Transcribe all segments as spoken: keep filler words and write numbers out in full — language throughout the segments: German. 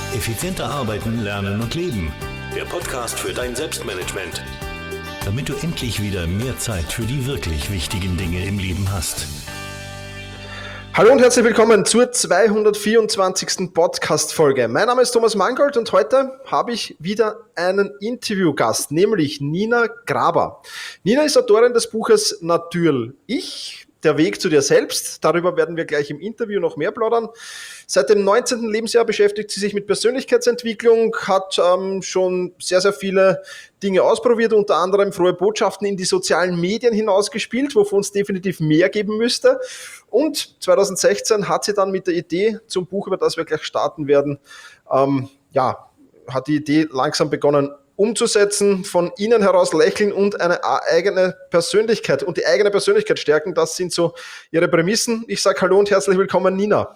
Effizienter arbeiten, lernen und leben. Der Podcast für dein Selbstmanagement. Damit du endlich wieder mehr Zeit für die wirklich wichtigen Dinge im Leben hast. Hallo und herzlich willkommen zur zweihundertvierundzwanzigsten Podcast-Folge. Mein Name ist Thomas Mangold und heute habe ich wieder einen Interviewgast, nämlich Nina Graber. Nina ist Autorin des Buches Natürlich, der Weg zu dir selbst. Darüber werden wir gleich im Interview noch mehr plaudern. Seit dem neunzehnten Lebensjahr beschäftigt sie sich mit Persönlichkeitsentwicklung, hat ähm, schon sehr, sehr viele Dinge ausprobiert, unter anderem frohe Botschaften in die sozialen Medien hinausgespielt, wovon es definitiv mehr geben müsste. Und zweitausendsechzehn hat sie dann mit der Idee zum Buch, über das wir gleich starten werden, ähm, ja, hat die Idee langsam begonnen umzusetzen, von innen heraus lächeln und eine eigene Persönlichkeit und die eigene Persönlichkeit stärken. Das sind so ihre Prämissen. Ich sage Hallo und herzlich willkommen, Nina.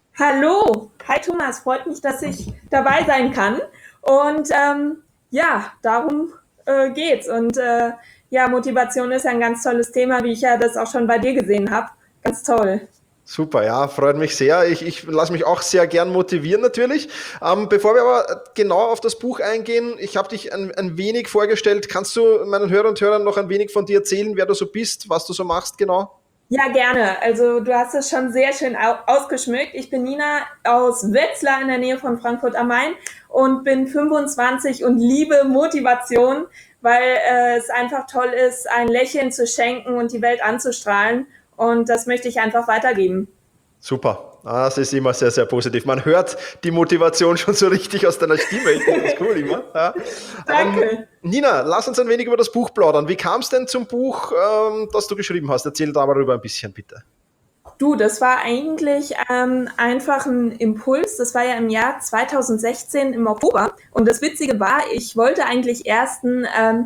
Hallo, hi Thomas, freut mich, dass ich dabei sein kann. Und ähm, ja, darum äh, geht's. Und äh, ja, Motivation ist ein ganz tolles Thema, wie ich ja das auch schon bei dir gesehen habe. Ganz toll. Super, ja, freut mich sehr. Ich, ich lasse mich auch sehr gern motivieren natürlich. Ähm, bevor wir aber genau auf das Buch eingehen, ich habe dich ein, ein wenig vorgestellt. Kannst du meinen Hörern und Hörern noch ein wenig von dir erzählen, wer du so bist, was du so machst genau? Ja, gerne. Also du hast es schon sehr schön ausgeschmückt. Ich bin Nina aus Wetzlar in der Nähe von Frankfurt am Main und bin fünfundzwanzig und liebe Motivation, weil äh, es einfach toll ist, ein Lächeln zu schenken und die Welt anzustrahlen. Und das möchte ich einfach weitergeben. Super, das ist immer sehr, sehr positiv. Man hört die Motivation schon so richtig aus deiner Stimme. Ich finde das cool immer. Ja. Danke. Ähm, Nina, lass uns ein wenig über das Buch plaudern. Wie kam es denn zum Buch, ähm, das du geschrieben hast? Erzähl darüber ein bisschen, bitte. Du, das war eigentlich ähm, einfach ein Impuls. Das war ja im Jahr zweitausendsechzehn im Oktober. Und das Witzige war, ich wollte eigentlich erst ein ähm,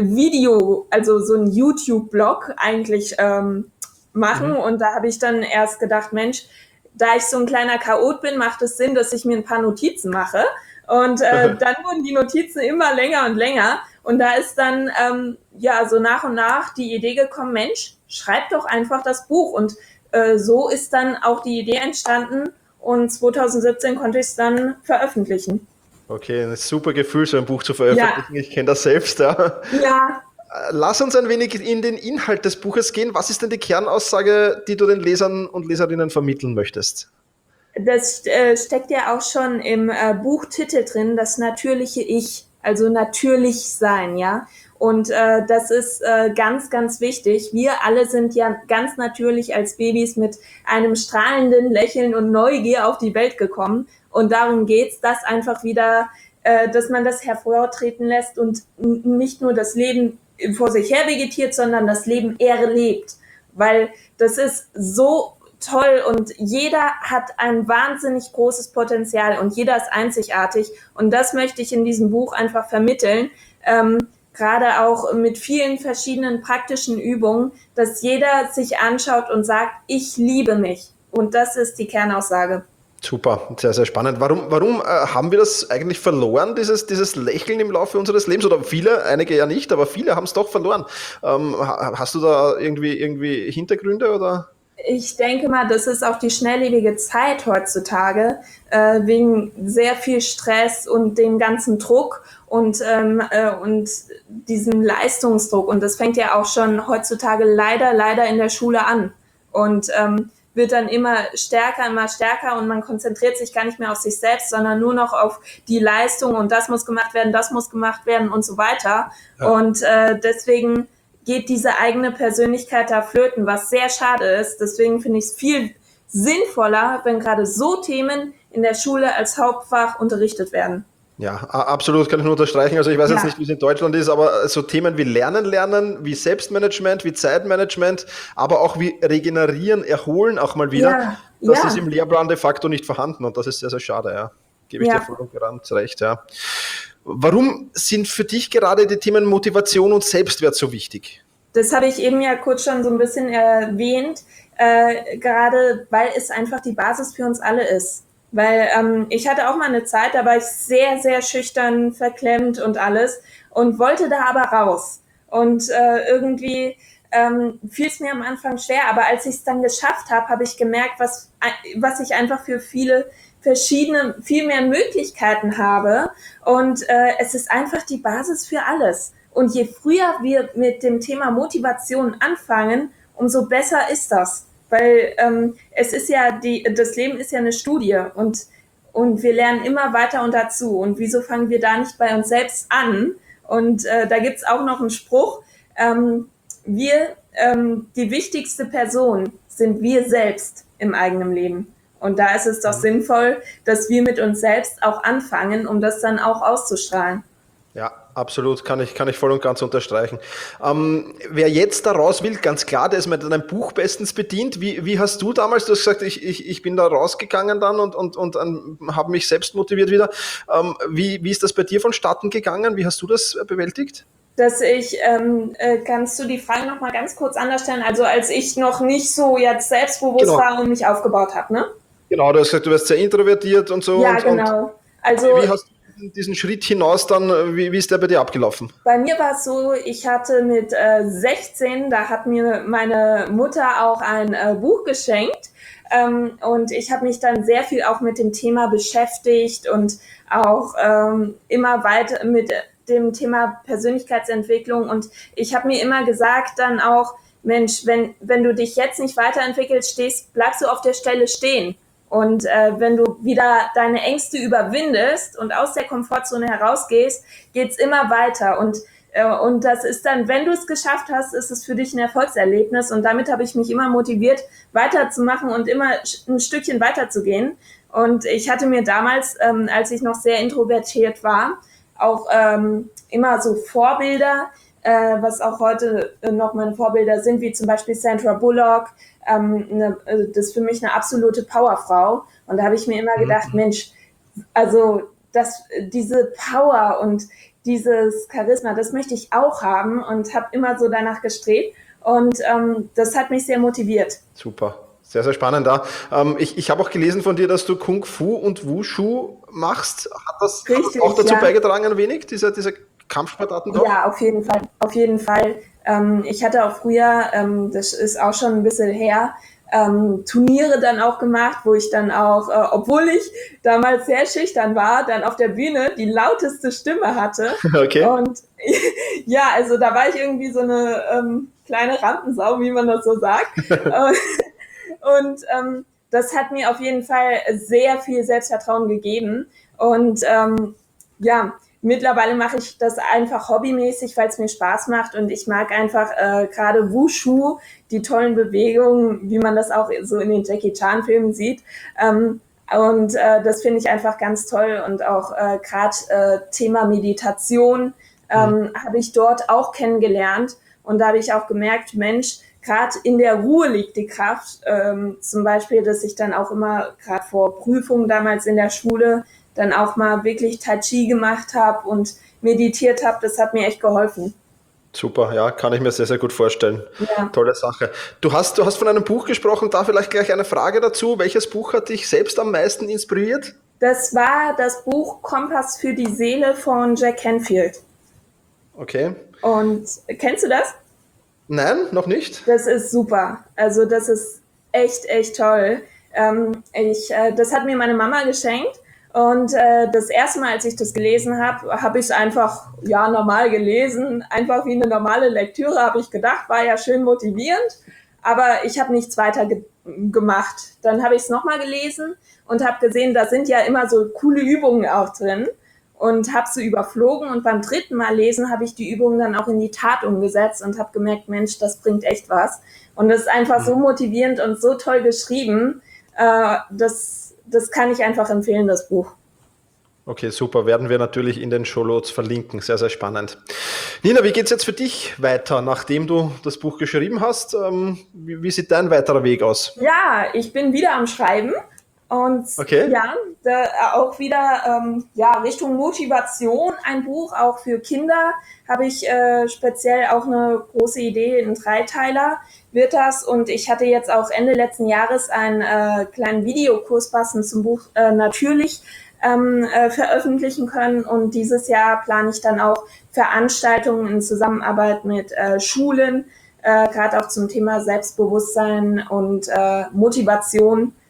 Video, also so ein YouTube-Blog eigentlich ähm, machen. Mhm. Und da habe ich dann erst gedacht, Mensch, da ich so ein kleiner Chaot bin, macht es Sinn, dass ich mir ein paar Notizen mache. Und äh, dann wurden die Notizen immer länger und länger. Und da ist dann ähm, ja so nach und nach die Idee gekommen, Mensch, schreib doch einfach das Buch. Und äh, so ist dann auch die Idee entstanden. Und zweitausendsiebzehn konnte ich es dann veröffentlichen. Okay, ein super Gefühl, so ein Buch zu veröffentlichen. Ja. Ich kenne das selbst. Ja. Ja. Lass uns ein wenig in den Inhalt des Buches gehen. Was ist denn die Kernaussage, die du den Lesern und Leserinnen vermitteln möchtest? Das äh, steckt ja auch schon im äh, Buchtitel drin, das natürliche Ich, also natürlich sein, ja. Und äh, das ist äh, ganz, ganz wichtig. Wir alle sind ja ganz natürlich als Babys mit einem strahlenden Lächeln und Neugier auf die Welt gekommen. Und darum geht's, dass einfach wieder, äh, dass man das hervortreten lässt und n- nicht nur das Leben vor sich her vegetiert, sondern das Leben erlebt. Weil das ist so toll und jeder hat ein wahnsinnig großes Potenzial und jeder ist einzigartig. Und das möchte ich in diesem Buch einfach vermitteln. Ähm, gerade auch mit vielen verschiedenen praktischen Übungen, dass jeder sich anschaut und sagt, ich liebe mich. Und das ist die Kernaussage. Super, sehr, sehr spannend. Warum, warum äh, haben wir das eigentlich verloren, dieses, dieses Lächeln im Laufe unseres Lebens? Oder viele, einige ja nicht, aber viele haben es doch verloren. Ähm, hast du da irgendwie, irgendwie Hintergründe oder? Ich denke mal, das ist auch die schnelllebige Zeit heutzutage, äh, wegen sehr viel Stress und dem ganzen Druck und, ähm, äh, und diesem Leistungsdruck. Und das fängt ja auch schon heutzutage leider, leider in der Schule an. Und ähm, wird dann immer stärker, immer stärker und man konzentriert sich gar nicht mehr auf sich selbst, sondern nur noch auf die Leistung und das muss gemacht werden, das muss gemacht werden und so weiter. Ja. Und äh, deswegen geht diese eigene Persönlichkeit da flöten, was sehr schade ist. Deswegen finde ich es viel sinnvoller, wenn gerade so Themen in der Schule als Hauptfach unterrichtet werden. Ja, absolut, kann ich nur unterstreichen. Also ich weiß ja. jetzt nicht, wie es in Deutschland ist, aber so Themen wie Lernen, Lernen, wie Selbstmanagement, wie Zeitmanagement, aber auch wie Regenerieren, Erholen auch mal wieder, ja. das ja. ist im Lehrplan de facto nicht vorhanden und das ist sehr, sehr schade, ja. Gebe ich ja. dir voll und ganz recht, ja. Warum sind für dich gerade die Themen Motivation und Selbstwert so wichtig? Das habe ich eben ja kurz schon so ein bisschen erwähnt, äh, gerade weil es einfach die Basis für uns alle ist. Weil ähm, ich hatte auch mal eine Zeit, da war ich sehr, sehr schüchtern, verklemmt und alles und wollte da aber raus. Und äh, irgendwie ähm, fiel es mir am Anfang schwer, aber als ich es dann geschafft habe, habe ich gemerkt, was, was ich einfach für viele verschiedene, viel mehr Möglichkeiten habe und äh, es ist einfach die Basis für alles. Und je früher wir mit dem Thema Motivation anfangen, umso besser ist das. Weil ähm, es ist ja, die, das Leben ist ja eine Studie und, und wir lernen immer weiter und dazu. Und wieso fangen wir da nicht bei uns selbst an? Und äh, da gibt's auch noch einen Spruch, ähm, wir, ähm, die wichtigste Person sind wir selbst im eigenen Leben. Und da ist es doch sinnvoll, dass wir mit uns selbst auch anfangen, um das dann auch auszustrahlen. Ja, absolut, kann ich, kann ich voll und ganz unterstreichen. Ähm, wer jetzt da raus will, ganz klar, der ist mit einem Buch bestens bedient. Wie, wie hast du damals, du hast gesagt, ich, ich, ich bin da rausgegangen dann und, und, und ähm, habe mich selbst motiviert wieder. Ähm, wie, wie ist das bei dir vonstatten gegangen? Wie hast du das bewältigt? Dass ich, ähm, äh, kannst du die Frage nochmal ganz kurz anders stellen? Also als ich noch nicht so jetzt selbstbewusst Genau. war und mich aufgebaut habe, ne? Genau, du hast gesagt, du wirst sehr introvertiert und so. Ja, und, genau. Und Also wie hast du diesen Schritt hinaus dann, wie, wie ist der bei dir abgelaufen? bei mir war es so, ich hatte mit äh, sechzehn, da hat mir meine Mutter auch ein äh, Buch geschenkt. Ähm, und ich habe mich dann sehr viel auch mit dem Thema beschäftigt und auch ähm, immer weiter mit dem Thema Persönlichkeitsentwicklung. Und ich habe mir immer gesagt dann auch, Mensch, wenn, wenn du dich jetzt nicht weiterentwickelst, stehst, bleibst du auf der Stelle stehen. Und äh, wenn du wieder deine Ängste überwindest und aus der Komfortzone herausgehst, geht's immer weiter. Und äh, und das ist dann, wenn du es geschafft hast, ist es für dich ein Erfolgserlebnis. Und damit habe ich mich immer motiviert, weiterzumachen und immer ein Stückchen weiterzugehen. Und ich hatte mir damals, ähm, als ich noch sehr introvertiert war, auch ähm, immer so Vorbilder, äh, was auch heute noch meine Vorbilder sind, wie zum Beispiel Sandra Bullock. Ähm, eine, das ist für mich eine absolute Powerfrau. Und da habe ich mir immer gedacht, mhm. Mensch, also das, diese Power und dieses Charisma, das möchte ich auch haben und habe immer so danach gestrebt. Und ähm, das hat mich sehr motiviert. Super. Sehr, sehr spannend da. Ähm, ich ich habe auch gelesen von dir, dass du Kung Fu und Wushu machst. Hat das, Richtig, hat das auch dazu ja. beigetragen ein wenig, diese, diese Kampfsportarten? Auch? Ja, auf jeden Fall. Auf jeden Fall. Ähm, ich hatte auch früher, ähm, das ist auch schon ein bisschen her, ähm, Turniere dann auch gemacht, wo ich dann auch, äh, obwohl ich damals sehr schüchtern war, dann auf der Bühne die lauteste Stimme hatte. Okay. Und ja, also da war ich irgendwie so eine ähm, kleine Rampensau, wie man das so sagt. Und ähm, das hat mir auf jeden Fall sehr viel Selbstvertrauen gegeben. Und ähm, ja, mittlerweile mache ich das einfach hobbymäßig, weil es mir Spaß macht. Und ich mag einfach äh, gerade Wushu, die tollen Bewegungen, wie man das auch so in den Jackie Chan Filmen sieht. Ähm, und äh, das finde ich einfach ganz toll. Und auch äh, gerade äh, Thema Meditation ähm, mhm. habe ich dort auch kennengelernt. Und da habe ich auch gemerkt, Mensch, gerade in der Ruhe liegt die Kraft. Ähm, zum Beispiel, dass ich dann auch immer, gerade vor Prüfungen damals in der Schule, dann auch mal wirklich Tai Chi gemacht habe und meditiert habe. Das hat mir echt geholfen. Super, ja, kann ich mir sehr, sehr gut vorstellen. Ja. Tolle Sache. Du hast, du hast von einem Buch gesprochen, da vielleicht gleich eine Frage dazu. Welches Buch hat dich selbst am meisten inspiriert? Das war das Buch Kompass für die Seele von Jack Canfield. Okay. Und kennst du das? Nein, noch nicht. Das ist super. Also das ist echt, echt toll. Ähm, ich, äh, das hat mir meine Mama geschenkt. Und äh, das erste Mal, als ich das gelesen habe, habe ich es einfach ja normal gelesen. Einfach wie eine normale Lektüre, habe ich gedacht. War ja schön motivierend. Aber ich habe nichts weiter ge- gemacht. Dann habe ich es nochmal gelesen und habe gesehen, da sind ja immer so coole Übungen auch drin. Und habe sie überflogen und beim dritten Mal lesen habe ich die Übungen dann auch in die Tat umgesetzt und habe gemerkt, Mensch, das bringt echt was. Und das ist einfach so motivierend und so toll geschrieben, äh, das, das kann ich einfach empfehlen, das Buch. Okay, super. Werden wir natürlich in den Shownotes verlinken. Sehr, sehr spannend. Nina, wie geht's jetzt für dich weiter, nachdem du das Buch geschrieben hast? Ähm, wie, wie sieht dein weiterer Weg aus? Ja, ich bin wieder am Schreiben. Und okay. ja, da auch wieder ähm, ja, Richtung Motivation ein Buch, auch für Kinder habe ich äh, speziell auch eine große Idee, ein Dreiteiler wird das. Und ich hatte jetzt auch Ende letzten Jahres einen äh, kleinen Videokurs passend zum Buch äh, natürlich ähm, äh, veröffentlichen können. Und dieses Jahr plane ich dann auch Veranstaltungen in Zusammenarbeit mit äh, Schulen, äh, gerade auch zum Thema Selbstbewusstsein und äh, Motivation.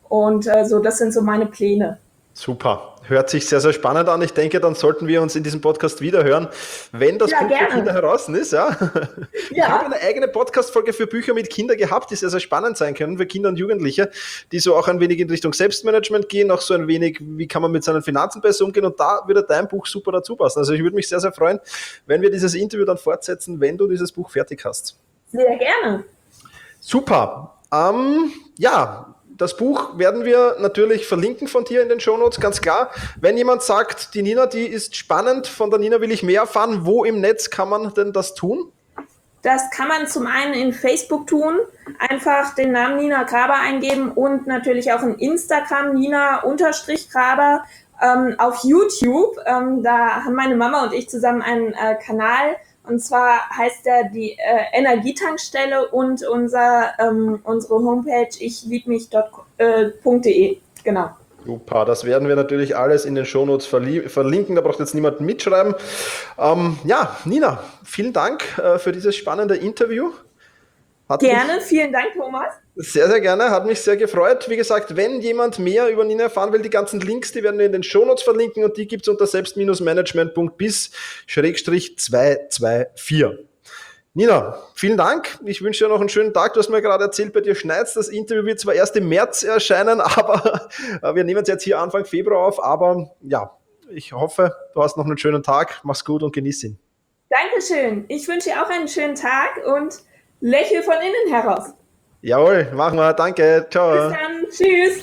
Und äh, so, das sind so meine Pläne. Super. Hört sich sehr, sehr spannend an. Ich denke, dann sollten wir uns in diesem Podcast wieder hören, wenn das ja, Buch gerne. für Kinder heraus ist. Ja. Ich ja. habe eine eigene Podcast-Folge für Bücher mit Kindern gehabt, die sehr, sehr spannend sein können für Kinder und Jugendliche, die so auch ein wenig in Richtung Selbstmanagement gehen, auch so ein wenig, wie kann man mit seinen Finanzen besser umgehen, und da würde dein Buch super dazu passen. Also ich würde mich sehr, sehr freuen, wenn wir dieses Interview dann fortsetzen, wenn du dieses Buch fertig hast. Sehr gerne. Super. Ähm, ja, das Buch werden wir natürlich verlinken von dir in den Shownotes, ganz klar. Wenn jemand sagt, die Nina, die ist spannend, von der Nina will ich mehr erfahren, wo im Netz kann man denn das tun? Das kann man zum einen in Facebook tun, einfach den Namen Nina Graber eingeben und natürlich auch in Instagram Nina-Graber, ähm, auf YouTube. Ähm, da haben meine Mama und ich zusammen einen äh, Kanal. Und zwar heißt der die äh, Energietankstelle und unser, ähm, unsere Homepage ich lieb mich punkt de. Genau. Super, das werden wir natürlich alles in den Shownotes verli- verlinken, da braucht jetzt niemand mitschreiben. Ähm, ja, Nina, vielen Dank äh, für dieses spannende Interview. Hat gerne, vielen Dank, Thomas. Sehr, sehr gerne, hat mich sehr gefreut. Wie gesagt, wenn jemand mehr über Nina erfahren will, die ganzen Links, die werden wir in den Shownotes verlinken, und die gibt es unter selbst management punkt biz Schrägstrich zwei zwei vier. Nina, vielen Dank. Ich wünsche dir noch einen schönen Tag. Du hast mir gerade erzählt, bei dir schneit's. Das Interview wird zwar erst im März erscheinen, aber wir nehmen es jetzt hier Anfang Februar auf. Aber ja, ich hoffe, du hast noch einen schönen Tag. Mach's gut und genieß ihn. Dankeschön. Ich wünsche dir auch einen schönen Tag und lächle von innen heraus. Jawohl, machen wir. Danke. Ciao. Bis dann. Tschüss.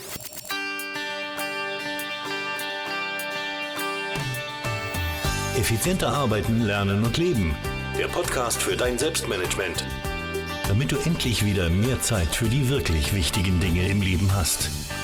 Effizienter arbeiten, lernen und leben. Der Podcast für dein Selbstmanagement. Damit du endlich wieder mehr Zeit für die wirklich wichtigen Dinge im Leben hast.